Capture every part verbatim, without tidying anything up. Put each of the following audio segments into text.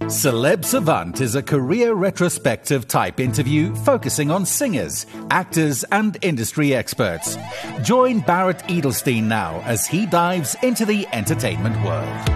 Celeb Savant is a career retrospective type interview focusing on singers, actors, and industry experts. Join Barrett Edelstein now as he dives into the entertainment world.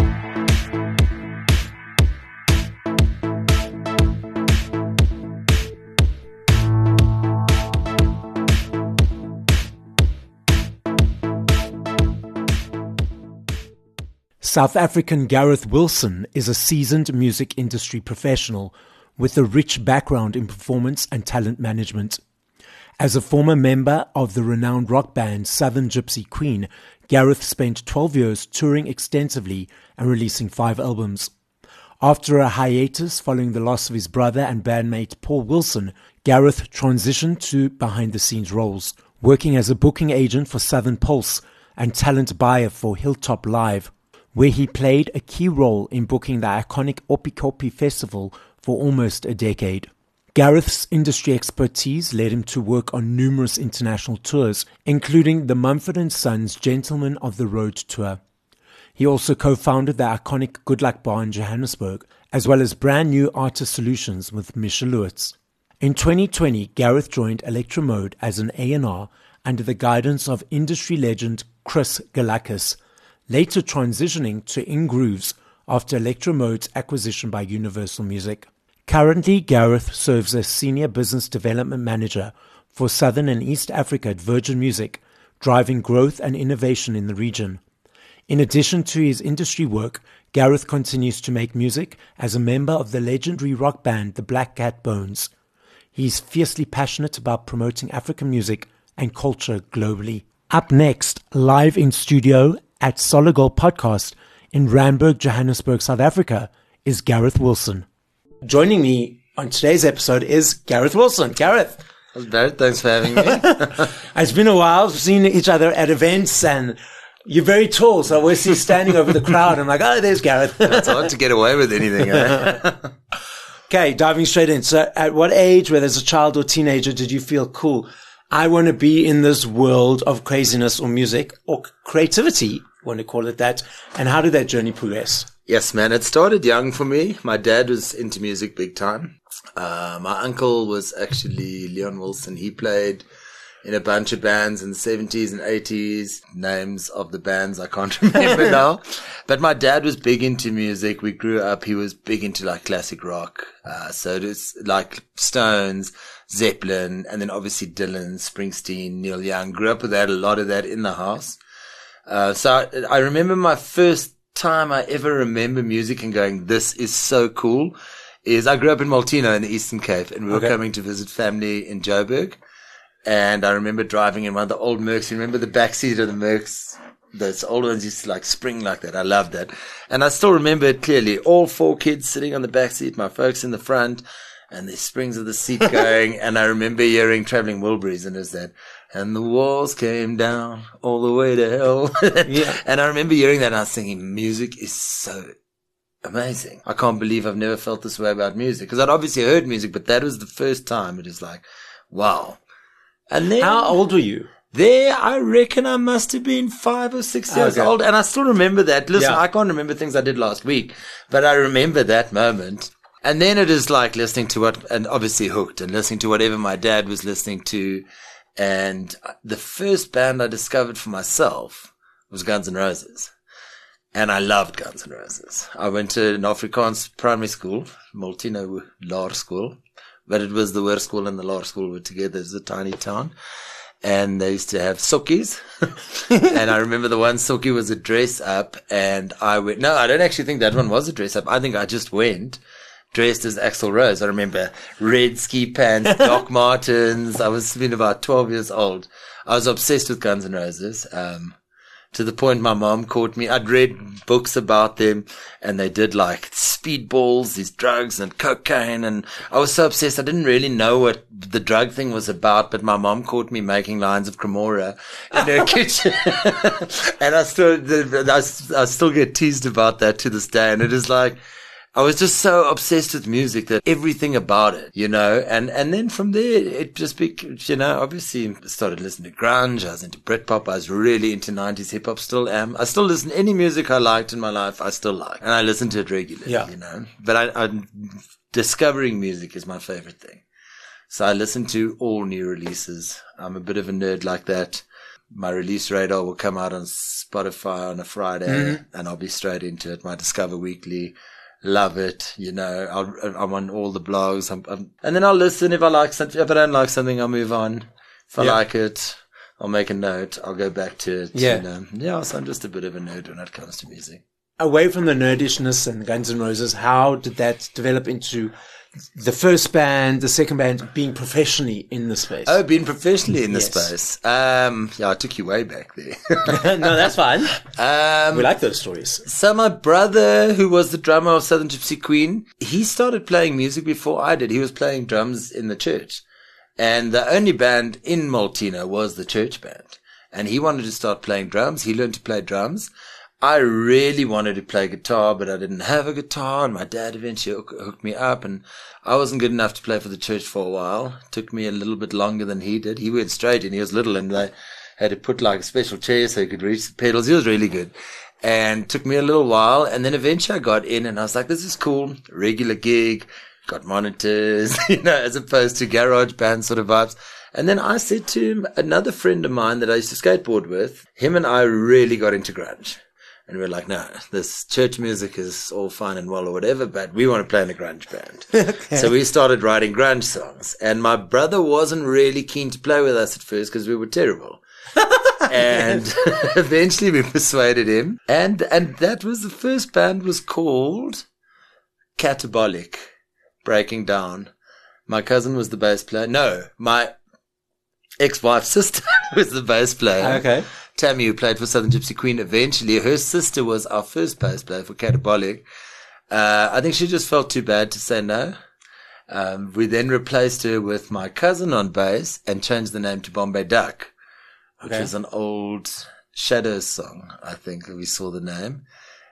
South African Gareth Wilson is a seasoned music industry professional with a rich background in performance and talent management. As a former member of the renowned rock band Southern Gypsy Queen, Gareth spent twelve years touring extensively and releasing five albums. After a hiatus following the loss of his brother and bandmate Paul Wilson, Gareth transitioned to behind-the-scenes roles, working as a booking agent for Southern Pulse and talent buyer for Hilltop Live, where he played a key role in booking the iconic Oppikoppi Festival for almost a decade. Gareth's industry expertise led him to work on numerous international tours, including the Mumford and Sons Gentlemen of the Road tour. He also co-founded the iconic Good Luck Bar in Johannesburg, as well as brand new artist solutions with Misha Lewitz. In twenty twenty, Gareth joined Electromode as an A and R under the guidance of industry legend Chris Galakis, later transitioning to In Grooves after Electromode's acquisition by Universal Music. Currently, Gareth serves as Senior Business Development Manager for Southern and East Africa at Virgin Music, driving growth and innovation in the region. In addition to his industry work, Gareth continues to make music as a member of the legendary rock band The Black Cat Bones. He is fiercely passionate about promoting African music and culture globally. Up next, live in studio at Solid Gold Podcast in Randburg, Johannesburg, South Africa, is Gareth Wilson. Joining me on today's episode is Gareth Wilson. Gareth. Barrett, thanks for having me. It's been a while. We've seen each other at events, and you're very tall, so I always see you standing over the crowd. I'm like, oh, there's Gareth. It's hard to get away with anything, eh? Okay, diving straight in. So at what age, whether as a child or teenager, did you feel, cool, I want to be in this world of craziness or music or creativity, want to call it that, and how did that journey progress? Yes, man, it started young for me. My dad was into music big time. Uh, my uncle was actually Leon Wilson. He played in a bunch of bands in the seventies and eighties. Names of the bands I can't remember now. But my dad was big into music. We grew up, he was big into like classic rock. Uh, so it was like Stones, Zeppelin, and then obviously Dylan, Springsteen, Neil Young. Grew up with that, a lot of that in the house. Uh, so I, I remember my first time I ever remember music and going, this is so cool, is I grew up in Maltino in the Eastern Cape, and we were okay. coming to visit family in Joburg. And I remember driving in one of the old Mercs. You remember the backseat of the Mercs? Those old ones used to like spring like that. I loved that. And I still remember it clearly. All four kids sitting on the backseat, my folks in the front, and the springs of the seat going. And I remember hearing Traveling Wilburys, and there's that. And the walls came down all the way to hell. Yeah. And I remember hearing that, and I was thinking, music is so amazing. I can't believe I've never felt this way about music. Because I'd obviously heard music, but that was the first time. It is like, wow. And then, how old were you? There, I reckon I must have been five or six years okay. old. And I still remember that. Listen, yeah. I can't remember things I did last week, but I remember that moment. And then it is like listening to what, and obviously hooked, and listening to whatever my dad was listening to. And the first band I discovered for myself was Guns N' Roses. And I loved Guns N' Roses. I went to an Afrikaans primary school, Maltino Law School, but it was the worst school and the law school were together. It's a tiny town. And they used to have sokkies. And I remember the one sokkie was a dress up, and I went, no, I don't actually think that one was a dress up. I think I just went dressed as Axl Rose. I remember red ski pants, Doc Martens. I was been about twelve years old. I was obsessed with Guns N' Roses. Um, to the point my mom caught me. I'd read books about them, and they did like speedballs, these drugs and cocaine. And I was so obsessed. I didn't really know what the drug thing was about, but my mom caught me making lines of Cremora in her kitchen. And I still, I, I still get teased about that to this day. And it is like, I was just so obsessed with music that everything about it, you know, and, and then from there, it just became, you know, obviously started listening to grunge. I was into Britpop. I was really into nineties hip hop, still am. I still listen to any music I liked in my life. I still like, and I listen to it regularly, yeah. you know, but I, I, discovering music is my favorite thing. So I listen to all new releases. I'm a bit of a nerd like that. My release radar will come out on Spotify on a Friday, mm-hmm. and I'll be straight into it. My Discover Weekly. Love it, you know. I'll, I'm on all the blogs, I'm, I'm, and then I'll listen if I like something. If I don't like something, I'll move on. If I yeah. like it, I'll make a note. I'll go back to it. Yeah, you know? Yeah. So I'm just a bit of a nerd when it comes to music. Away from the nerdishness and Guns N' Roses, how did that develop into the first band, the second band, being professionally in the space? Oh, being professionally in the yes. space. Um, yeah, I took you way back there. No, that's fine. Um, we like those stories. So my brother, who was the drummer of Southern Gypsy Queen, he started playing music before I did. He was playing drums in the church. And the only band in Maltina was the church band. And he wanted to start playing drums. He learned to play drums. I really wanted to play guitar, but I didn't have a guitar, and my dad eventually hooked me up, and I wasn't good enough to play for the church for a while. It took me a little bit longer than he did. He went straight in. He was little, and they had to put like a special chair so he could reach the pedals. He was really good. And it took me a little while, and then eventually I got in, and I was like, this is cool. Regular gig, got monitors, you know, as opposed to garage band sort of vibes. And then I said to him, another friend of mine that I used to skateboard with, him and I really got into grunge. And we were like, no, this church music is all fine and well or whatever, but we want to play in a grunge band. Okay. So we started writing grunge songs. And my brother wasn't really keen to play with us at first because we were terrible. And eventually we persuaded him. And and that was the first band was called Catabolic, Breaking Down. My cousin was the bass player. No, my ex-wife's sister was the bass player. Okay. Tammy, who played for Southern Gypsy Queen, eventually, her sister was our first bass player for Catabolic. Uh, I think she just felt too bad to say no. Um, we then replaced her with my cousin on bass and changed the name to Bombay Duck, which okay. is an old Shadows song, I think, that we saw the name.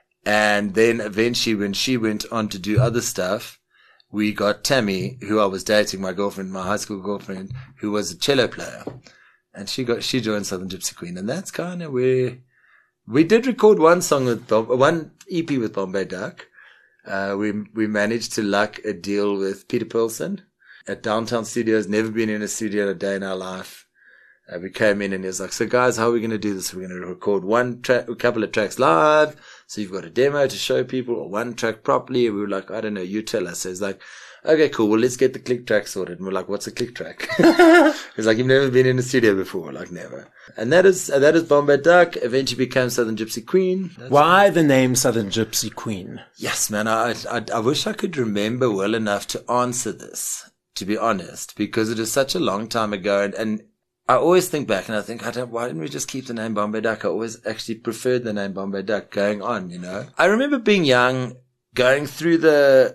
And then eventually, when she went on to do other stuff, we got Tammy, who I was dating, my girlfriend, my high school girlfriend, who was a cello player. And she got, she joined Southern Gypsy Queen. And that's kind of where we did record one song with, one E P with Bombay Duck. Uh, we, we managed to luck a deal with Peter Pilson at Downtown Studios. Never been in a studio in a day in our life. Uh, we came in and he was like, so guys, how are we going to do this? We're going to record one track, a couple of tracks live. So you've got a demo to show people or one track properly. And we were like, I don't know, you tell us. So it's like, okay, cool. Well, let's get the click track sorted. And we're like, what's a click track? It's like, you've never been in a studio before. We're like, never. And that is, that is Bombay Duck. Eventually became Southern Gypsy Queen. That's Why the name Southern Gypsy Queen? Yes, man. I, I, I wish I could remember well enough to answer this, to be honest, because it is such a long time ago. And, and I always think back and I think, I don't, why didn't we just keep the name Bombay Duck? I always actually preferred the name Bombay Duck going on, you know. I remember being young, going through the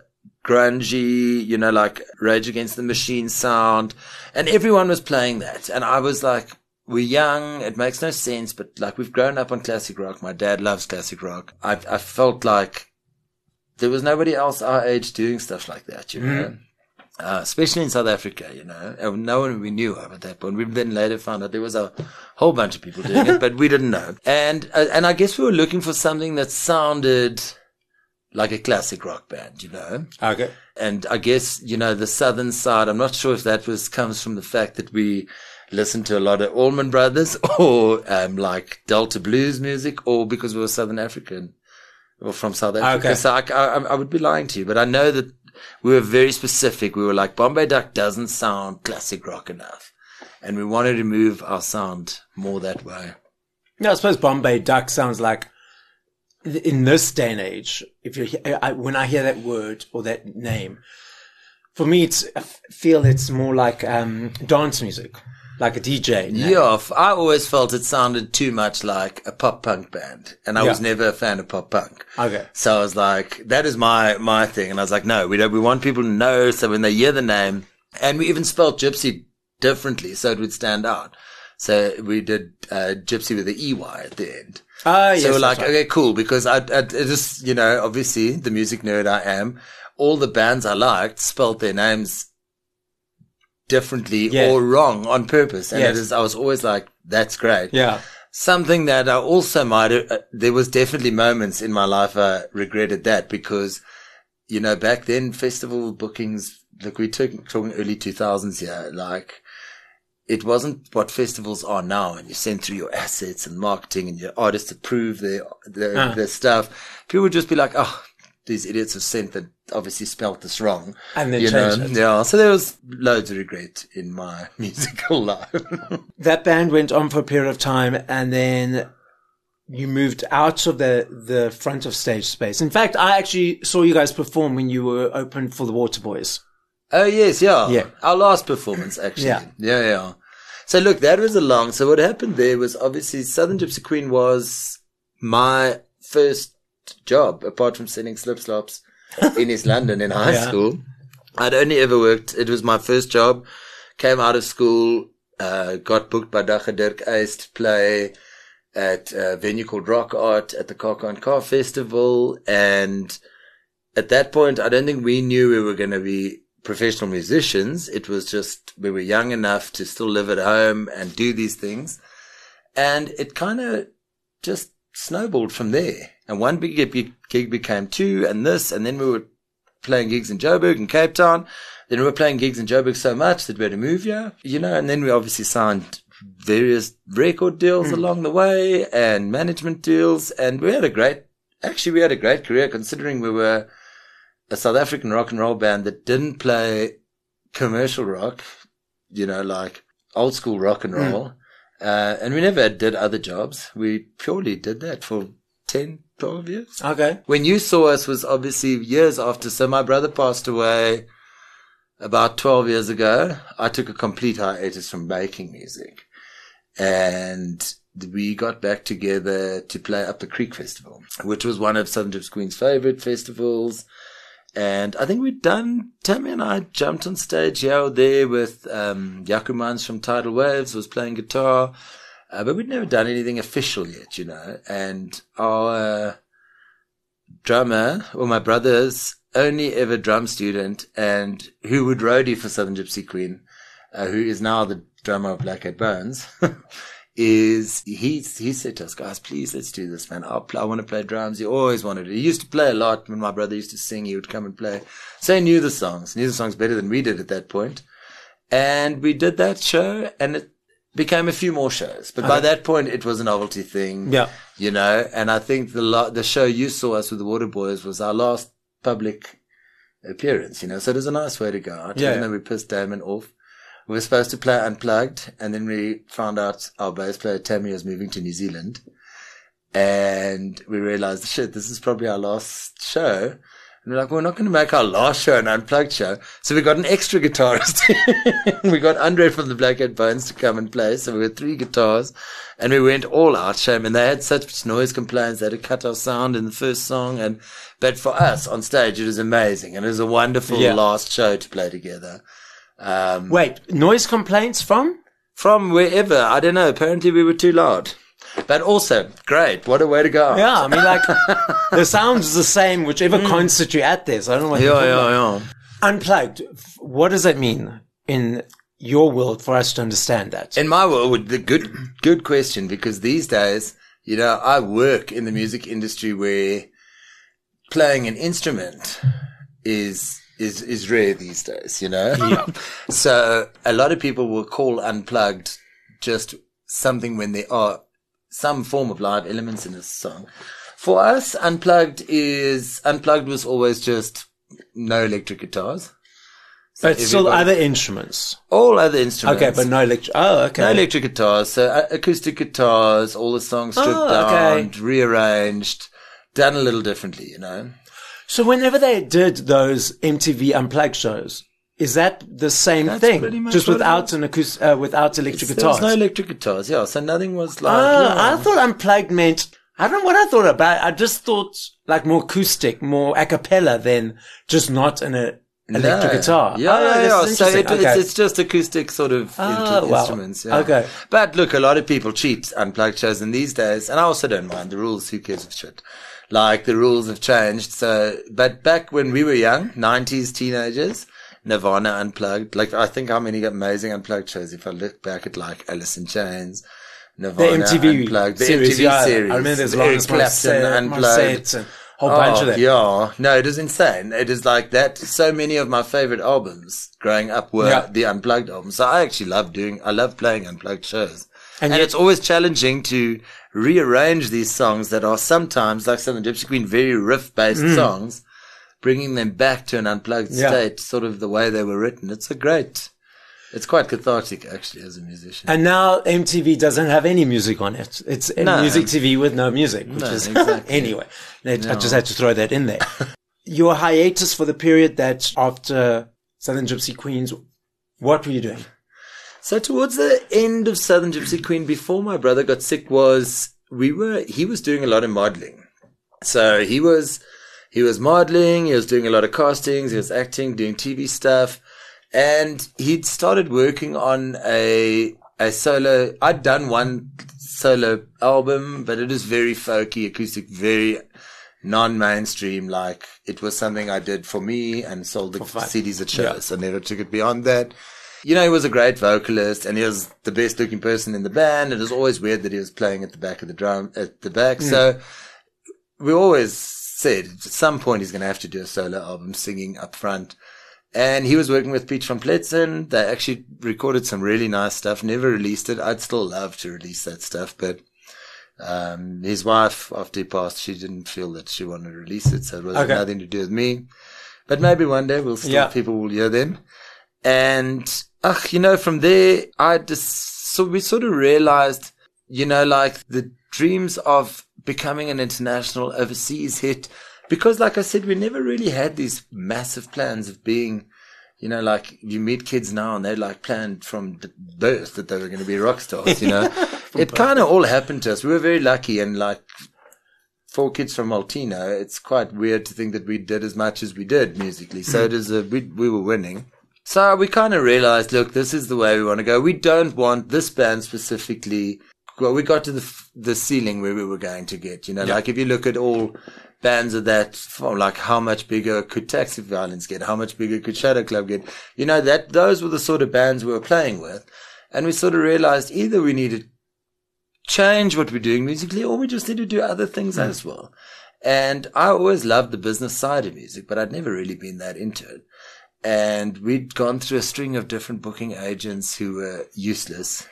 grungy, you know, like Rage Against the Machine sound, and everyone was playing that. And I was like, we're young, it makes no sense, but like we've grown up on classic rock. My dad loves classic rock. I, I felt like there was nobody else our age doing stuff like that, you know. Mm. Uh, especially in South Africa, you know, no one we knew of at that point. We then later found out there was a whole bunch of people doing it, but we didn't know. And, uh, and I guess we were looking for something that sounded like a classic rock band, you know. Okay. And I guess, you know, the southern side, I'm not sure if that was, comes from the fact that we listened to a lot of Allman Brothers or, um, like Delta blues music, or because we were Southern African or from South Africa. Okay. So I, I, I would be lying to you, but I know that we were very specific. We were like, Bombay Duck doesn't sound classic rock enough. And we wanted to move our sound more that way. Yeah, I suppose Bombay Duck sounds like, in this day and age, if you, I, when I hear that word or that name, for me, it's, I feel it's more like, um, dance music, like a D J name. Yeah, I always felt it sounded too much like a pop punk band, and I yeah. was never a fan of pop punk. Okay. So I was like, that is my, my thing. And I was like, no, we don't, we want people to know. So when they hear the name, and we even spelled Gypsy differently so it would stand out. So we did, uh, Gypsy with the E Y at the end. Ah, yes. So we're like, right. okay, cool. Because I, I, I just, you know, obviously the music nerd I am, all the bands I liked spelled their names differently Yeah. or wrong on purpose. And Yes. it is, I was always like, that's great. Yeah. Something that I also might have, uh, there was definitely moments in my life I regretted that because, you know, back then festival bookings, look, we're talking, talking early two thousands here, like it wasn't what festivals are now. And you send through your assets and marketing and your artists approve their, their, Uh. their stuff. People would just be like, oh, these idiots have sent that obviously spelt this wrong. And then you changed know? it. Yeah. So there was loads of regret in my musical life. That band went on for a period of time, and then you moved out of the, the front of stage space. In fact, I actually saw you guys perform when you were open for the Waterboys. Oh, yes, yeah. Yeah. Our last performance, actually. Yeah. Yeah, yeah. So, look, that was a long... So, what happened there was, obviously, Southern Gypsy Queen was my first job, apart from selling slip-slops in East London in high Yeah. school. I'd only ever worked... It was my first job. Came out of school, uh, got booked by Dacha Dirk Eis to play at a venue called Rock Art at the Car and Car Festival. And at that point, I don't think we knew we were going to be professional musicians. It was just, we were young enough to still live at home and do these things. And it kind of just snowballed from there. And one big gig became two and this, and then we were playing gigs in Joburg and Cape Town. Then we were playing gigs in Joburg so much that we had to move here, you know, and then we obviously signed various record deals mm. along the way and management deals. And we had a great, actually we had a great career considering we were a South African rock and roll band that didn't play commercial rock, you know, like old school rock and roll. Mm. Uh, and we never did other jobs. We purely did that for ten, twelve years. Okay. When you saw us was obviously years after. So my brother passed away about twelve years ago. I took a complete hiatus from making music. And we got back together to play Up the Creek Festival, which was one of Southern Gypsy Queen's favorite festivals. And I think we'd done, Tammy and I jumped on stage here or there with, um, Jaco Mans from Tidal Waves was playing guitar. Uh, but we'd never done anything official yet, you know. And our uh, drummer, or my brother's only ever drum student and who would roadie for Southern Gypsy Queen, uh, who is now the drummer of Black Hat Bones, is he, he said to us, guys, please, let's do this, man. I'll play, I want to play drums. He always wanted it. He used to play a lot when my brother used to sing. He would come and play. So he knew the songs, knew the songs better than we did at that point. And we did that show and it became a few more shows. But by that point, it was a novelty thing. Yeah. You know, and I think the lo- the show you saw us with the Waterboys was our last public appearance, you know. So it was a nice way to go out. Yeah. Even though we pissed Damon off. We were supposed to play Unplugged, and then we found out our bass player Tammy was moving to New Zealand. And we realized, shit, this is probably our last show. And we're like, well, we're not going to make our last show an Unplugged show. So we got an extra guitarist. We got Andre from the Black Hat Bones to come and play. So we had three guitars, and we went all out, shame. And they had such noise complaints. They had to cut our sound in the first song. And but for us on stage, it was amazing. And it was a wonderful Yeah. last show to play together. Um, Wait, noise complaints from? From wherever. I don't know. Apparently we were too loud. But also, great. What a way to go. Yeah, I mean, like, the sound's the same whichever concert you're at there. So I don't know what you're Yeah, talking yeah, about. yeah. Unplugged, f- what does that mean in your world for us to understand that? In my world, the good, good question, because these days, you know, I work in the music industry where playing an instrument is, is, is rare these days, you know? Yeah. So a lot of people will call Unplugged just something when there are some form of live elements in a song. For us, Unplugged is, Unplugged was always just no electric guitars. So But still everybody- other instruments. all other instruments. Okay, but no electric. Oh, okay. No electric guitars, so uh, acoustic guitars, all the songs stripped Oh, down, okay. rearranged, done a little differently, you know. So whenever they did those M T V Unplugged shows, is that the same That's thing? pretty much Just what it without is. an acoustic, uh, without electric There guitars? was no electric guitars, yeah, so nothing was like, Ah, yeah. I thought Unplugged meant, I don't know what I thought about. I just thought like more acoustic, more a cappella than just not an, a electric No. guitar. Yeah, oh, yeah, yeah. that's So it, interesting. Okay. it's, it's just acoustic sort of Oh, in- wow. instruments. Yeah. Okay. But look, a lot of people cheat unplugged shows in these days, and I also don't mind the rules. Who cares of shit? Like, the rules have changed. So, but back when we were young, nineties teenagers, Nirvana unplugged. Like, I think how many amazing unplugged shows. If I look back at like Alice in Chains, Nirvana The M T V unplugged, the series, M T V yeah. series, I remember there's Eric Lawrence Clapton Morissette, unplugged. Morissette and a whole bunch of them. Yeah, no, it is insane. It is like that. So many of my favorite albums growing up were Yeah. the unplugged albums. So I actually love doing, I love playing unplugged shows. And And, yet- it's always challenging to rearrange these songs that are sometimes, like Southern Gypsy Queen, very riff-based songs, bringing them back to an unplugged Mm. Yeah. state, sort of the way they were written. It's a great, it's quite cathartic actually as a musician. And now M T V doesn't have any music on it. It's a No. music T V with no music, which No, is exactly. anyway. I just had to throw that in there. Your hiatus for the period that after Southern Gypsy Queens, what were you doing? So towards the end of Southern Gypsy Queen, before my brother got sick, was we were he was doing a lot of modeling. So he was he was modeling, he was doing a lot of castings, he was acting, doing T V stuff, and he'd started working on a a solo. I'd done one solo album, but it is very folky, acoustic, very non-mainstream. Like, it was something I did for me and sold the fun. C Ds at shows. I never took it beyond that. You know, he was a great vocalist and he was the best looking person in the band. It was always weird that he was playing at the back of the drum, at the back. Mm. So we always said at some point he's going to have to do a solo album singing up front. And he was working with Peach van Pletzen. They actually recorded some really nice stuff, never released it. I'd still love to release that stuff, but um, his wife, after he passed, she didn't feel that she wanted to release it. So it was Okay. nothing to do with me. But maybe one day we'll still, Yeah. people will hear them. And, ugh, you know, from there, I just, so we sort of realized, you know, like the dreams of becoming an international overseas hit, because like I said, we never really had these massive plans of being, you know, like you meet kids now and they're like planned from the birth that they were going to be rock stars, you know. It kind of all happened to us. We were very lucky, and like four kids from Altino, it's quite weird to think that we did as much as we did musically. So it is a, we, we were winning. So we kind of realized, look, this is the way we want to go. We don't want this band specifically. Well, we got to the the ceiling where we were going to get, you know, Yeah. like if you look at all bands of that, from like how much bigger could Taxi Violence get? How much bigger could Shadow Club get? You know, that those were the sort of bands we were playing with. And we sort of realized either we need to change what we're doing musically, or we just need to do other things Mm. as well. And I always loved the business side of music, but I'd never really been that into it. And we'd gone through a string of different booking agents who were useless.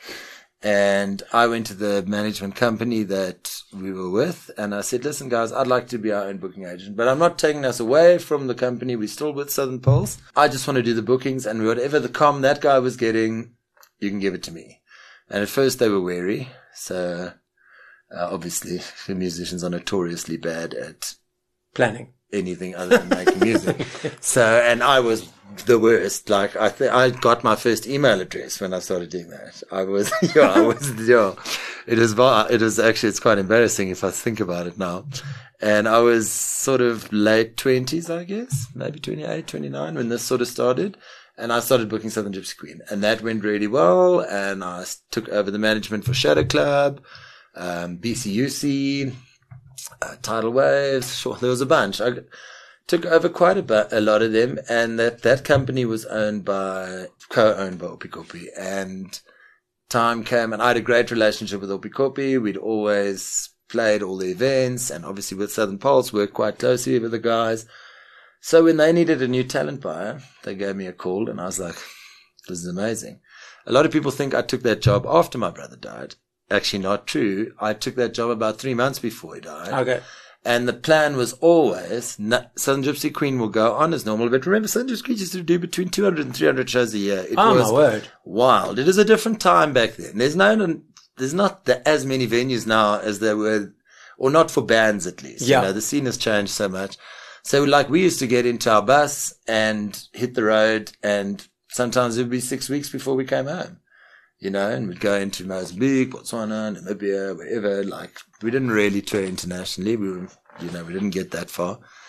And I went to the management company that we were with, and I said, listen, guys, I'd like to be our own booking agent, but I'm not taking us away from the company. We're still with Southern Pulse. I just want to do the bookings, and whatever the com that guy was getting, you can give it to me. And at first they were wary. So uh, obviously the musicians are notoriously bad at Planning. anything other than making music. So, and I was the worst. Like, I th- I got my first email address when I started doing that. I was, yeah, I was, yeah. It is, it is actually, it's quite embarrassing if I think about it now. And I was sort of late twenties, I guess, maybe twenty-eight, twenty-nine when this sort of started. And I started booking Southern Gypsy Queen, and that went really well. And I took over the management for Shadow Club, um, B C U C, Uh, Tidal Waves. Sure, there was a bunch. I took over quite a, bu- a lot of them, and that, that company was owned by, co-owned by Opikopi. And time came, and I had a great relationship with Opikopi. We'd always played all the events, and obviously with Southern Pulse, worked quite closely with the guys. So when they needed a new talent buyer, they gave me a call, and I was like, this is amazing. A lot of people think I took that job after my brother died. Actually not true. I took that job about three months before he died. Okay. And the plan was always, Southern Gypsy Queen will go on as normal. But remember, Southern Gypsy Queen used to do between two hundred and three hundred shows a year. It Oh, was my word. wild. It is a different time back then. There's no, there's not the, as many venues now as there were, or not for bands at least. Yeah. You know, the scene has changed so much. So like we used to get into our bus and hit the road, and sometimes it would be six weeks before we came home. You know, and we'd go into Mozambique, Botswana, Namibia, wherever. Like, we didn't really tour internationally. We were, you know, we didn't get that far.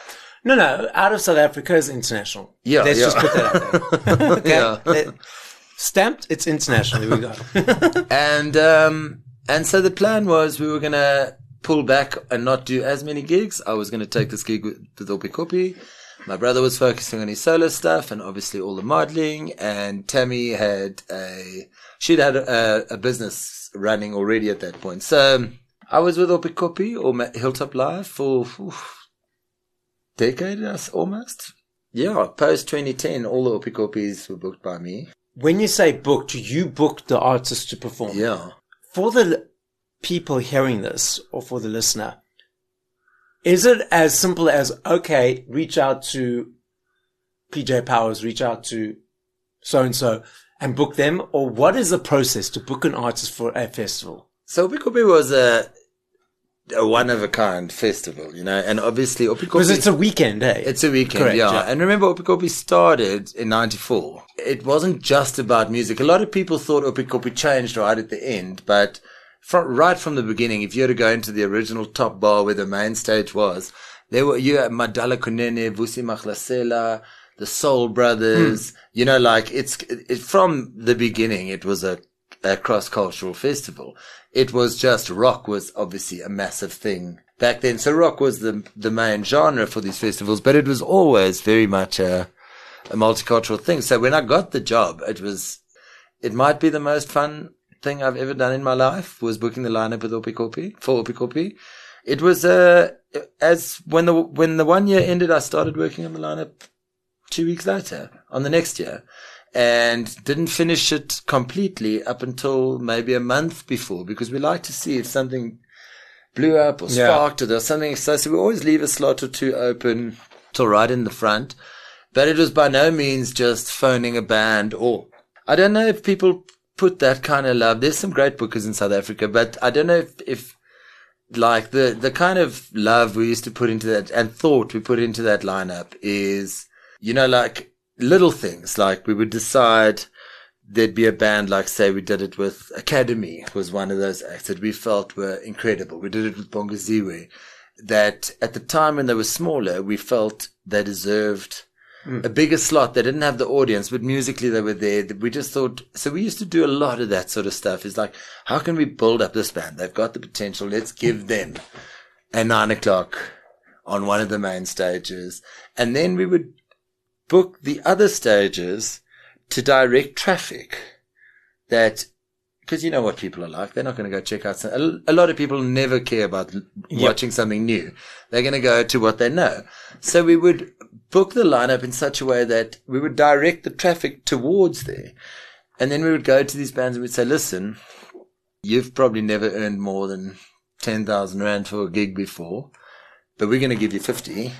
No, no, out of South Africa is international. Yeah, Let's yeah. just put that out there. Okay. Yeah. Let- Stamped, it's international. Here we go. And um, and so the plan was we were going to pull back and not do as many gigs. I was going to take this gig with, with Opikopi. My brother was focusing on his solo stuff and obviously all the modeling. And Tammy had a, she'd had a, a business running already at that point. So I was with Opikopi or Ma- Hilltop Live for oof, decade almost. Yeah, post twenty ten, all the Opikopis were booked by me. When you say booked, you booked the artist to perform. Yeah. For the l- people hearing this, or for the listener, is it as simple as, okay, reach out to P J Powers, reach out to so-and-so and book them? Or what is the process to book an artist for a festival? So Opikopi was a, a one-of-a-kind festival, you know, and obviously Opikopi... Because it's a weekend, eh? It's a weekend, Correct, yeah. yeah. And remember, Opikopi started in ninety-four. It wasn't just about music. A lot of people thought Opikopi changed right at the end, but from, right from the beginning, if you were to go into the original top bar where the main stage was, there were, you had Madala Kunene, Vusi Mahlasela, the Soul Brothers, hmm. you know, like it's, it, it, from the beginning, it was a, a cross-cultural festival. It was just rock was obviously a massive thing back then. So rock was the the main genre for these festivals, but it was always very much a, a multicultural thing. So when I got the job, it was, it might be the most fun thing I've ever done in my life, was booking the lineup with Opikopi, for Opikopi. It was, uh, as when the, when the one year ended, I started working on the lineup two weeks later on the next year. And didn't finish it completely up until maybe a month before, because we like to see if something blew up or sparked, yeah. or there was something exciting. So we always leave a slot or two open till right in the front. But it was by no means just phoning a band, or I don't know if people put that kind of love. There's some great bookers in South Africa, but I don't know if, if like the, the kind of love we used to put into that and thought we put into that lineup is, you know, like, little things, like we would decide there'd be a band, like say we did it with Academy, was one of those acts that we felt were incredible. We did it with Bongaziwe, that at the time when they were smaller, we felt they deserved mm. a bigger slot. They didn't have the audience, but musically they were there. We just thought, so we used to do a lot of that sort of stuff. It's like, how can we build up this band? They've got the potential. Let's give them a nine o'clock on one of the main stages. And then we would book the other stages to direct traffic, that, because you know what people are like. They're not going to go check out some, a, a lot of people never care about yep. watching something new. They're going to go to what they know. So we would book the lineup in such a way that we would direct the traffic towards there. And then we would go to these bands and we'd say, listen, you've probably never earned more than ten thousand rand for a gig before, but we're going to give you fifty.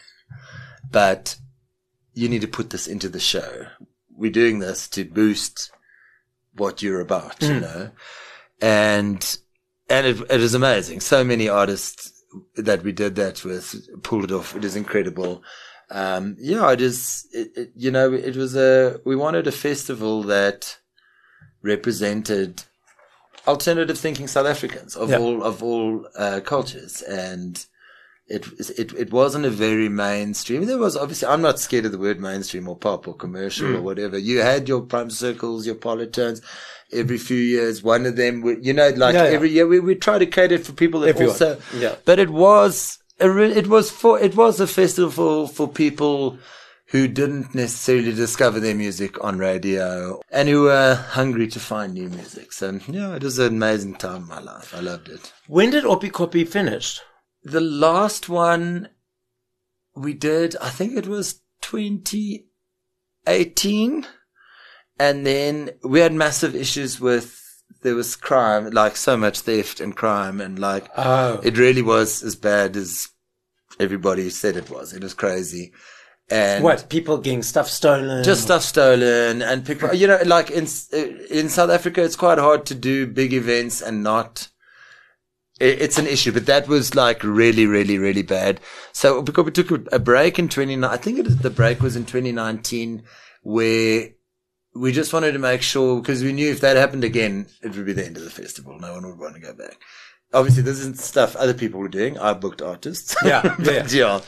But you need to put this into the show. We're doing this to boost what you're about, mm. you know, and, and it, it is amazing. So many artists that we did that with pulled it off. It is incredible. Um, yeah, it is, it, it, you know, it was a, we wanted a festival that represented alternative thinking South Africans of yep. all, of all, uh, cultures. And, It, it it wasn't a very mainstream. There was obviously, I'm not scared of the word mainstream or pop or commercial mm. or whatever. You had your prime circles, your polytones every few years. One of them, would, you know, like yeah, every yeah. year we, we try to cater for people that Everyone. also, yeah. but it was a, it was for, it was a festival for, for people who didn't necessarily discover their music on radio and who were hungry to find new music. So yeah, it was an amazing time in my life. I loved it. When did Opikopi finish? The last one we did, I think it was twenty eighteen. And then we had massive issues with, there was crime, like so much theft and crime. And like, oh. it really was as bad as everybody said it was. It was crazy. And what, people getting stuff stolen? Just stuff stolen and pick, you know, like in, in South Africa, it's quite hard to do big events and not, it's an issue, but that was like really, really, really bad. So because we took a break in twenty, I think it is, the break was in twenty nineteen, where we just wanted to make sure, because we knew if that happened again, it would be the end of the festival. No one would want to go back. Obviously, this isn't stuff other people were doing. I booked artists. Yeah, but, yeah. yeah.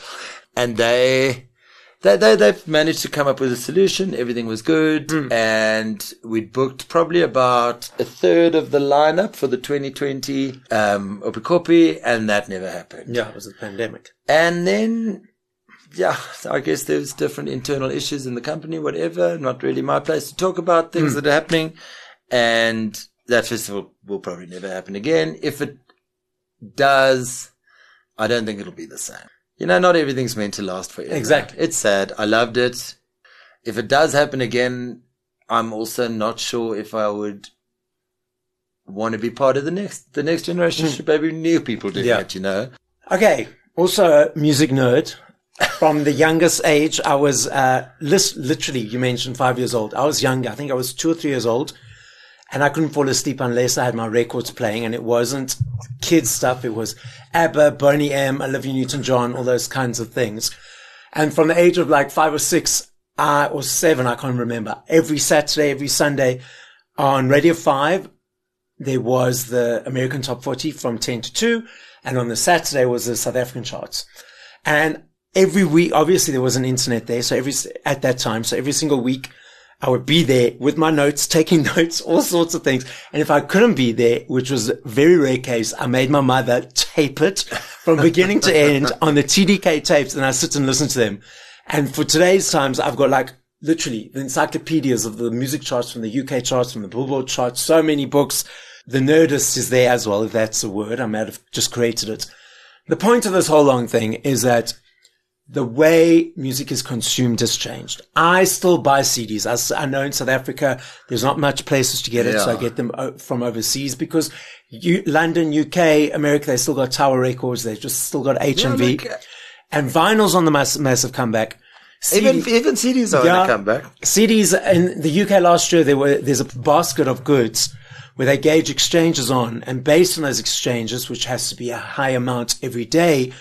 And they, they, they, they've managed to come up with a solution. Everything was good. Mm. And we'd booked probably about a third of the lineup for the twenty twenty, um, Opikopi, and that never happened. Yeah, it was a pandemic. And then, yeah, I guess there was different internal issues in the company, whatever. Not really my place to talk about things mm. that are happening. And that festival will probably never happen again. If it does, I don't think it'll be the same. You know, not everything's meant to last forever. Exactly. It's sad. I loved it. If it does happen again, I'm also not sure if I would want to be part of the next, the next generation. Mm. Should maybe new people doing yeah. it, you know? Okay. Also a music nerd. From the youngest age, I was, uh, literally, you mentioned five years old. I was younger. I think I was two or three years old. And I couldn't fall asleep unless I had my records playing, and it wasn't kids stuff. It was ABBA, Boney M, Olivia Newton-John, all those kinds of things. And from the age of like five or six, uh, or seven, I can't remember, every Saturday, every Sunday on Radio five, there was the American Top forty from ten to two. And on the Saturday was the South African charts. And every week, obviously there was an internet there. So every, at that time, so every single week, I would be there with my notes, taking notes, all sorts of things. And if I couldn't be there, which was a very rare case, I made my mother tape it from beginning to end on the T D K tapes, and I sit and listen to them. And for today's times, I've got like literally the encyclopedias of the music charts from the U K charts, from the Billboard charts, so many books. The Nerdist is there as well, if that's a word. I might have just created it. The point of this whole long thing is that the way music is consumed has changed. I still buy C Ds. As I know in South Africa, there's not much places to get it, yeah. so I get them from overseas because you, London, U K, America, they still got Tower Records. They've just still got H M V. Yeah, like, and vinyl's on the mass, massive comeback. C D, even, even C Ds are yeah, on the comeback. C Ds in the U K last year, there were, there's a basket of goods where they gauge exchanges on, and based on those exchanges, which has to be a high amount every day,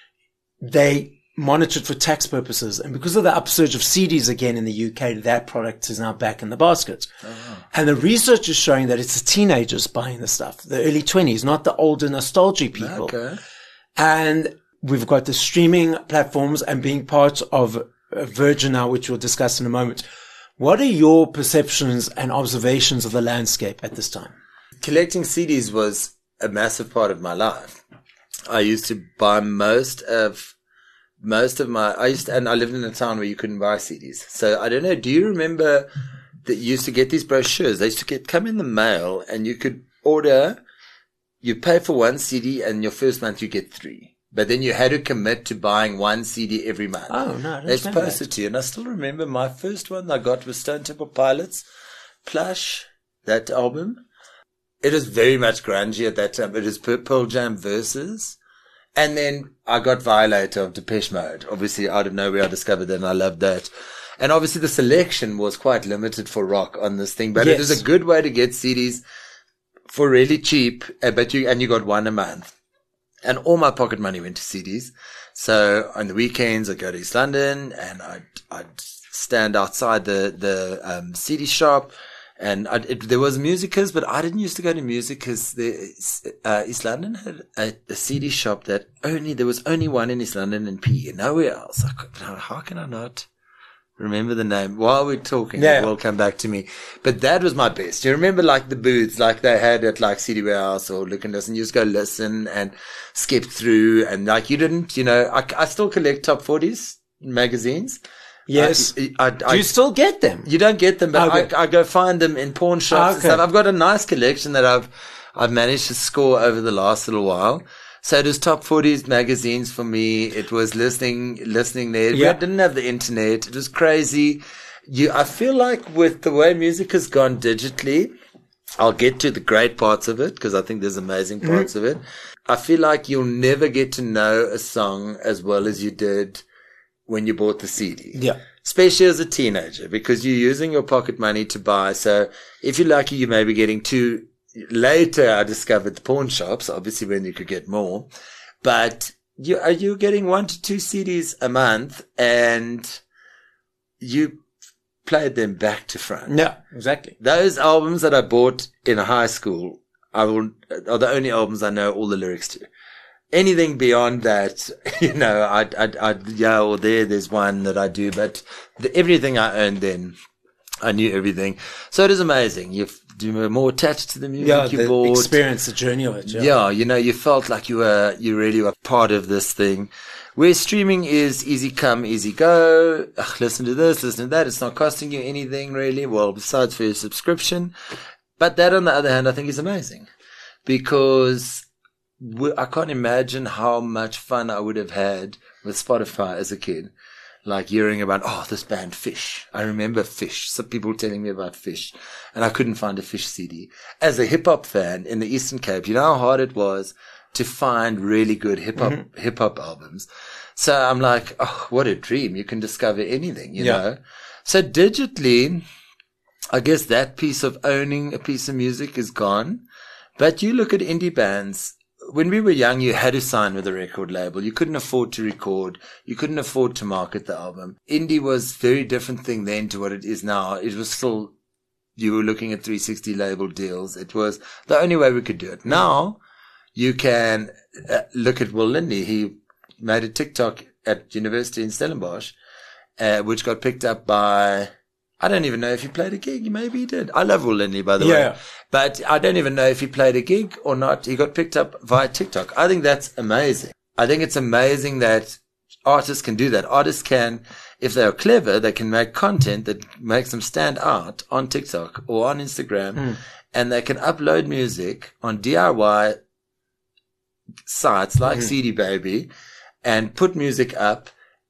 they monitored for tax purposes. And because of the upsurge of C Ds again in the U K, that product is now back in the basket. Oh. And the research is showing that it's the teenagers buying the stuff, the early twenties, not the older nostalgia people. Okay. And we've got the streaming platforms and being part of Virgin now, which we'll discuss in a moment. What are your perceptions and observations of the landscape at this time? Collecting C Ds was a massive part of my life. I used to buy most of Most of my, I used to, and I lived in a town where you couldn't buy C Ds. So I don't know, do you remember that you used to get these brochures? They used to get, come in the mail and you could order, you pay for one C D and your first month you get three. But then you had to commit to buying one C D every month. Oh, no, I don't They posted to you. And I still remember my first one I got was Stone Temple Pilots, Plush, that album. It was very much grungy at that time. It was Pearl Jam Versus. And then I got Violator of Depeche Mode. Obviously, out of nowhere, I discovered that and I loved that. And obviously, the selection was quite limited for rock on this thing. But yes. It is a good way to get C Ds for really cheap. But you, and you got one a month. And all my pocket money went to C Ds. So on the weekends, I'd go to East London and I'd, I'd stand outside the, the, um, C D shop. And I, it, there was Musicas, but I didn't used to go to Musicas. Uh, East London had a, a C D shop that only, there was only one in East London and P E, nowhere else. I could, how can I not remember the name? While we're talking, yeah. It will come back to me. But that was my best. You remember like the booths, like they had at like C D Warehouse or Look and Listen. You just go listen and skip through. And like you didn't, you know, I, I still collect top forties magazines. Yes. I, I, I, Do you still get them? You don't get them, but okay. I, I go find them in pawn shops okay. and stuff. I've got a nice collection that I've, I've managed to score over the last little while. So it was top forties magazines for me. It was listening, listening there. Yeah. We didn't have the internet. It was crazy. You, I feel like with the way music has gone digitally, I'll get to the great parts of it because I think there's amazing parts mm-hmm. of it. I feel like you'll never get to know a song as well as you did when you bought the C D. Yeah. Especially as a teenager, because you're using your pocket money to buy. So if you're lucky, you may be getting two. Later, I discovered the pawn shops, obviously when you could get more. But you are you getting one to two C Ds a month and you played them back to front. Yeah, exactly. Those albums that I bought in high school I will, are the only albums I know all the lyrics to. anything beyond that, you know, I, I, I, yeah, or there, there's one that I do, but the, everything I owned then, I knew everything. So it is amazing. You were more attached to the music yeah, you the bought. experience, the journey of it. Yeah. yeah, you know, you felt like you were, you really were part of this thing. Where streaming is easy come, easy go. Ugh, listen to this, listen to that. It's not costing you anything really. Well, besides for your subscription. But that, on the other hand, I think is amazing because we, I can't imagine how much fun I would have had with Spotify as a kid. Like hearing about, oh, this band Fish. I remember Fish. Some people telling me about Fish. And I couldn't find a Fish C D. As a hip-hop fan in the Eastern Cape, you know how hard it was to find really good hip-hop, mm-hmm. hip-hop albums. So I'm like, oh, what a dream. You can discover anything, you yeah. know. So digitally, I guess that piece of owning a piece of music is gone. But you look at indie bands. When we were young, you had to sign with a record label. You couldn't afford to record. You couldn't afford to market the album. Indie was a very different thing then to what it is now. It was still, you were looking at three sixty label deals. It was the only way we could do it. Now, you can uh, look at Will Lindley. He made a TikTok at university in Stellenbosch, uh, which got picked up by, I don't even know if he played a gig. Maybe he did. I love Will Lindley, by the yeah. way. But I don't even know if he played a gig or not. He got picked up via TikTok. I think that's amazing. I think it's amazing that artists can do that. Artists can, if they are clever, they can make content that makes them stand out on TikTok or on Instagram. Mm. And they can upload music on D I Y sites like mm. C D Baby and put music up,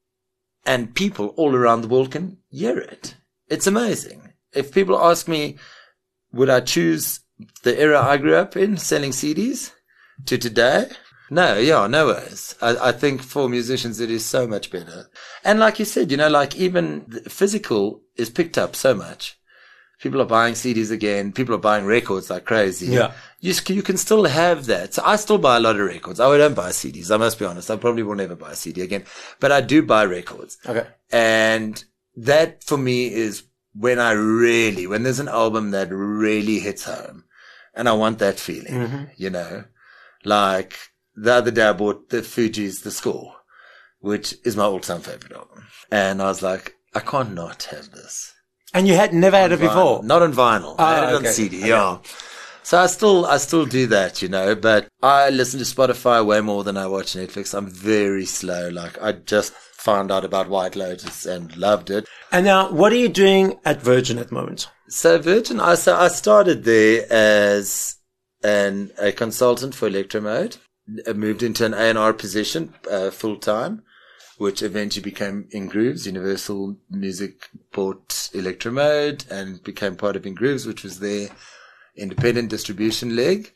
and people all around the world can hear it. It's amazing. If people ask me, would I choose the era I grew up in, selling C Ds, to today? No, yeah, no ways. I, I think for musicians it is so much better. And like you said, you know, like even the physical is picked up so much. People are buying C Ds again. People are buying records like crazy. Yeah. You, you can still have that. So I still buy a lot of records. I don't buy C Ds. I must be honest. I probably will never buy a C D again, but I do buy records. Okay. And that for me is when I really, when there's an album that really hits home, and I want that feeling, mm-hmm. you know, like the other day I bought the Fugees' The Score, which is my all-time favorite album. And I was like, I can't not have this. And you had never had it vinyl. before? Not on vinyl. Oh, I had it okay. on C D, okay. yeah. So I still, I still do that, you know, but I listen to Spotify way more than I watch Netflix. I'm very slow. Like I just found out about White Lotus and loved it. And now what are you doing at Virgin at the moment? So Virgin, I, so I started there as an, a consultant for Electromode. I moved into an A and R position, uh, full time, which eventually became Ingrooves. Universal Music bought Electromode and became part of Ingrooves, which was their independent distribution leg.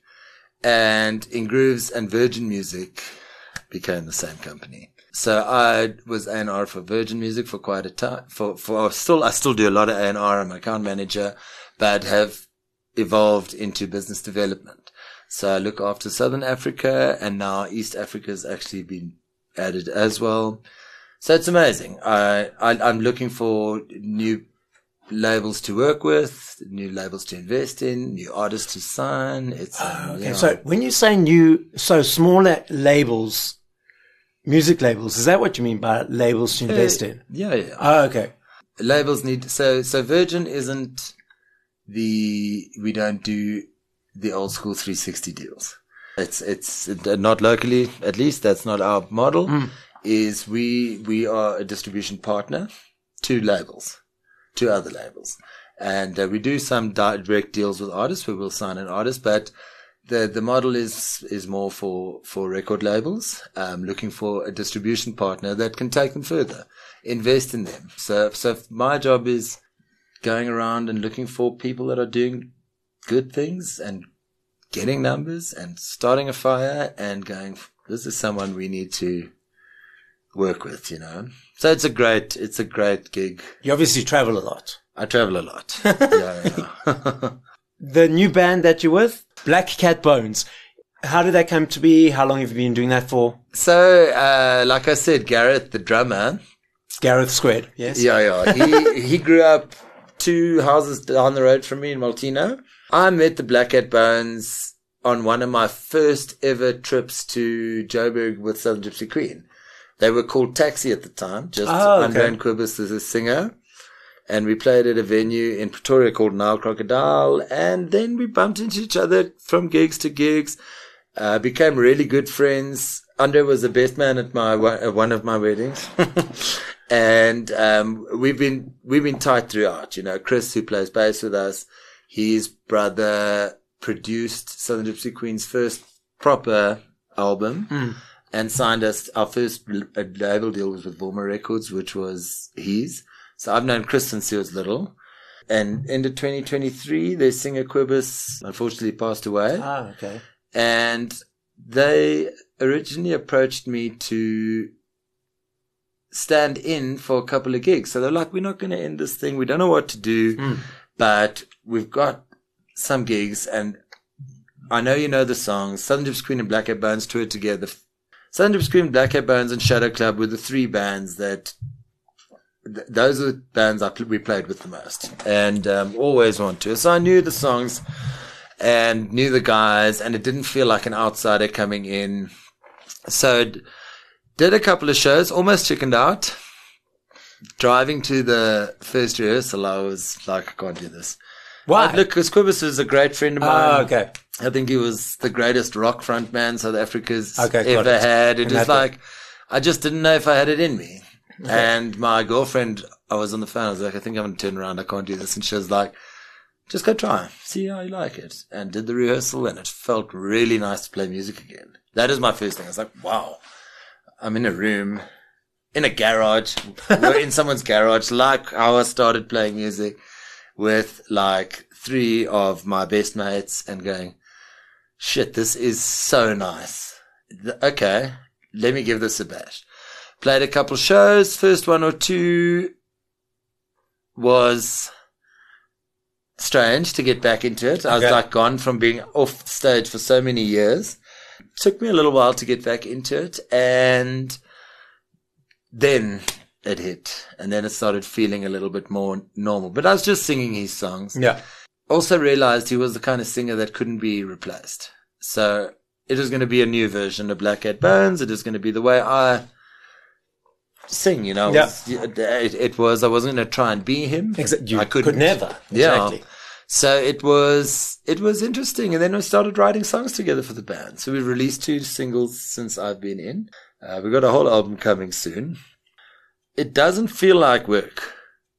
And Ingrooves and Virgin Music became the same company. So I was A and R for Virgin Music for quite a time. For, for still, I still do a lot of A and R. I'm an account manager, but have evolved into business development. So I look after Southern Africa, and now East Africa has actually been added as well. So it's amazing. I, I I'm looking for new labels to work with, new labels to invest in, new artists to sign. It's um, oh, okay. Yeah. So when you say new, so smaller labels. Music labels, is that what you mean by labels to invest uh, in? Yeah, yeah. Oh, okay. Labels need, so, so Virgin isn't the, we don't do the old school three sixty deals. It's, it's not locally, at least that's not our model, mm. is we, we are a distribution partner to labels, to other labels. And uh, we do some direct deals with artists where we'll sign an artist, but The the model is is more for, for record labels, um, looking for a distribution partner that can take them further, invest in them. So so my job is going around and looking for people that are doing good things and getting numbers and starting a fire and going, this is someone we need to work with, you know. So it's a great it's a great gig. You obviously travel a lot. I travel a lot. yeah, yeah. The new band that you're with, Black Cat Bones. How did that come to be? How long have you been doing that for? So, uh, like I said, Gareth, the drummer. Gareth Squared, yes? Yeah, yeah. He, he grew up two houses down the road from me in Maltino. I met the Black Cat Bones on one of my first ever trips to Joburg with Southern Gypsy Queen. They were called Taxi at the time, just oh, okay. Andre and Quibus as a singer. And we played at a venue in Pretoria called Nile Crocodile. And then we bumped into each other from gigs to gigs, uh, became really good friends. Andre was the best man at my one of my weddings. And um, we've been we've been tight throughout. You know, Chris, who plays bass with us, his brother produced Southern Gypsy Queen's first proper album mm. and signed us. Our first label deal was with Vulma Records, which was his. So I've known Chris since he was little. And end of twenty twenty-three, their singer Quibus unfortunately passed away. Ah, okay. And they originally approached me to stand in for a couple of gigs. So they're like, we're not going to end this thing. We don't know what to do, mm. but we've got some gigs. And I know you know the songs. Southern Gypsy Queen and Black Hat Bones toured together. Southern Gypsy Queen, Black Hat Bones and Shadow Club were the three bands that th- those are the bands I pl- we played with the most and um, always want to. So I knew the songs and knew the guys, and it didn't feel like an outsider coming in. So d- did a couple of shows, almost chickened out. Driving to the first rehearsal, I was like, I can't do this. Why? Uh, look, because Quibus is a great friend of mine. Oh, okay. I think he was the greatest rock frontman South Africa's okay, ever it. had. It and was like, it. I just didn't know if I had it in me. Okay. And my girlfriend, I was on the phone, I was like, I think I'm going to turn around, I can't do this. And she was like, just go try, see how you like it. And did the rehearsal, and it felt really nice to play music again. That is my first thing. I was like, wow, I'm in a room, in a garage, we're in someone's garage, like how I started playing music with like three of my best mates and going, shit, this is so nice. Okay, let me give this a bash. Played a couple shows. First one or two was strange to get back into it. I was okay. like gone from being off stage for so many years. Took me a little while to get back into it, and then it hit, and then it started feeling a little bit more normal. But I was just singing his songs. Yeah. Also realized he was the kind of singer that couldn't be replaced. So it is going to be a new version of Black Hat Bones. It is going to be the way I sing, you know. Yeah. It, it, it was, I wasn't going to try and be him. Exactly. You I couldn't. could never. Exactly. Yeah. So it was, it was interesting. And then we started writing songs together for the band. So we've released two singles since I've been in. Uh, we've got a whole album coming soon. It doesn't feel like work.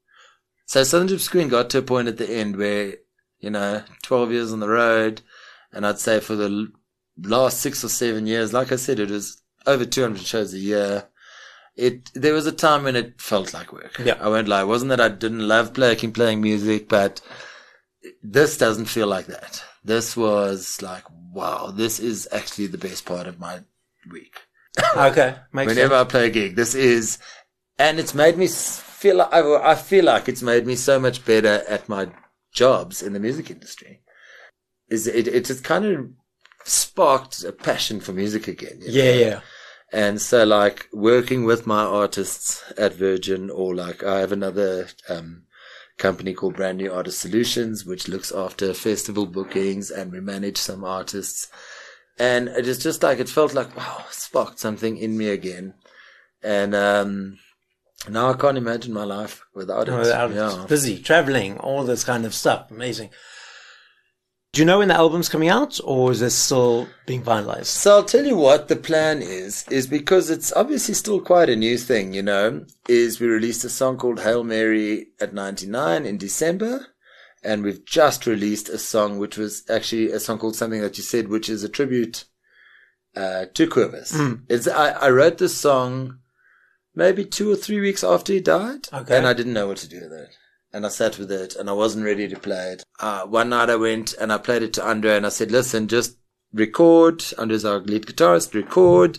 So Southern Gypsy Queen got to a point at the end where, you know, twelve years on the road. And I'd say for the last six or seven years, like I said, it was over two hundred shows a year. It, there was a time when it felt like work. Yeah. I won't lie. It wasn't that I didn't love playing, playing music, but this doesn't feel like that. This was like, wow, this is actually the best part of my week. Okay. Makes Whenever sense. I play a gig, this is, and it's made me feel like, I, I feel like it's made me so much better at my jobs in the music industry. Is it, it just kind of sparked a passion for music again. You Yeah, know? yeah. And so like working with my artists at Virgin, or like I have another, um, company called Brand New Artist Solutions, which looks after festival bookings, and we manage some artists. And it is just like, it felt like, wow, sparked something in me again. And, um, now I can't imagine my life without it. Without yeah. it. Busy, traveling, all this kind of stuff. Amazing. Do you know when the album's coming out, or is this still being finalized? So I'll tell you what the plan is, is because it's obviously still quite a new thing, you know, is we released a song called Hail Mary at ninety-nine in December. And we've just released a song, which was actually a song called Something That You Said, which is a tribute, uh, to Quibus. Mm. It's, I, I wrote this song maybe two or three weeks after he died. Okay. And I didn't know what to do with it. And I sat with it, and I wasn't ready to play it. Uh, one night I went and I played it to Andre, and I said, listen, just record. Andre's our lead guitarist. Record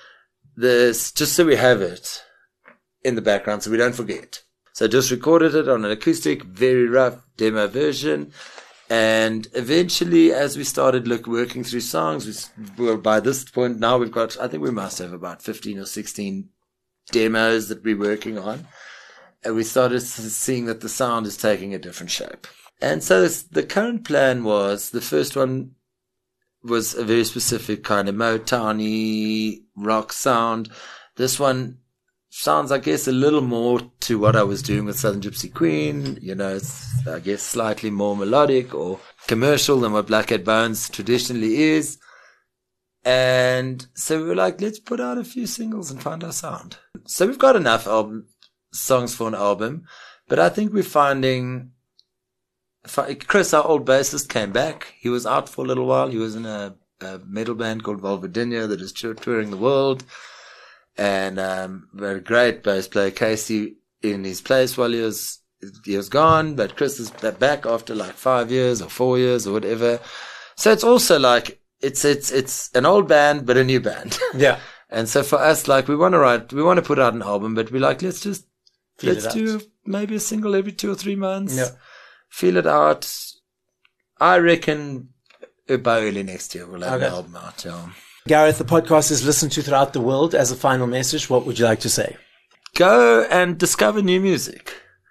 this just so we have it in the background so we don't forget. So just recorded it on an acoustic, very rough demo version. And eventually, as we started look, working through songs, we were, by this point now we've got, I think we must have about fifteen or sixteen demos that we're working on. And we started seeing that the sound is taking a different shape. And so this, the current plan was, the first one was a very specific kind of Motown-y rock sound. This one sounds, I guess, a little more to what I was doing with Southern Gypsy Queen. You know, it's, I guess, slightly more melodic or commercial than what Black Hat Bones traditionally is. And so we were like, let's put out a few singles and find our sound. So we've got enough album songs for an album, but I think we're finding... Chris, our old bassist, came back. He was out for a little while. He was in a, a metal band called Volvirdinia that is touring the world. And um, very great bass player, Casey, in his place while he was he was gone. But Chris is back after like five years or four years or whatever. So it's also like it's it's it's an old band but a new band. Yeah. And so for us, like we want to write, we want to put out an album, but we're like, let's just Feel let's do maybe a single every two or three months. Yeah. Feel it out. I reckon by early next year we'll have Okay. an album out. Yeah. Gareth, the podcast is listened to throughout the world. As a final message, what would you like to say? Go and discover new music.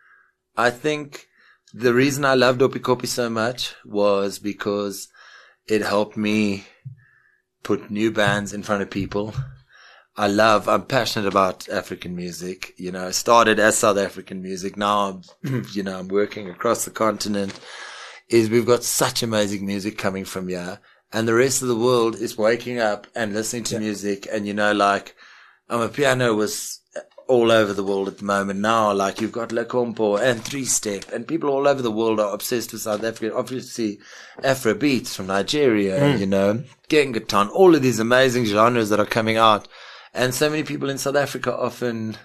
I think the reason I loved Opikopi so much was because it helped me put new bands in front of people. I love, I'm passionate about African music. You know, I started as South African music. Now, I'm, you know, I'm working across the continent. Is we've got such amazing music coming from here. And the rest of the world is waking up and listening to Yeah. music. And, you know, like, um, piano was all over the world at the moment. Now, like, you've got Le Compo and Three Step, and people all over the world are obsessed with South Africa. Obviously, Afro beats from Nigeria, Mm. you know, Gengaton, all of these amazing genres that are coming out. And so many people in South Africa often,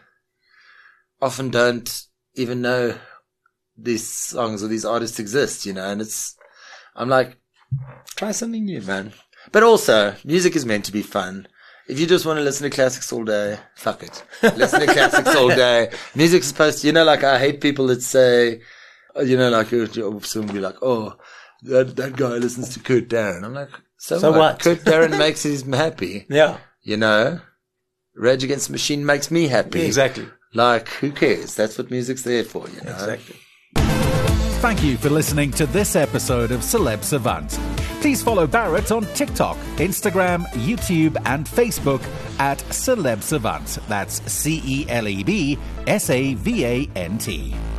often don't even know these songs or these artists exist, you know, and it's, I'm like, try something new, man. But also, music is meant to be fun. If you just want to listen to classics all day, fuck it. Listen to classics all day. Music's supposed to, you know, like I hate people that say, you know, like someone be like, oh, that that guy listens to Kurt Darren. I'm like, so, So what? what? Kurt Darren makes him happy. Yeah, You know, Rage Against the Machine makes me happy. exactly. Like, who cares? That's what music's there for, you know. Exactly. Thank you for listening to this episode of Celeb Savant. Please follow Barrett on TikTok, Instagram, YouTube, and Facebook at Celeb Savant. That's C E L E B S A V A N T.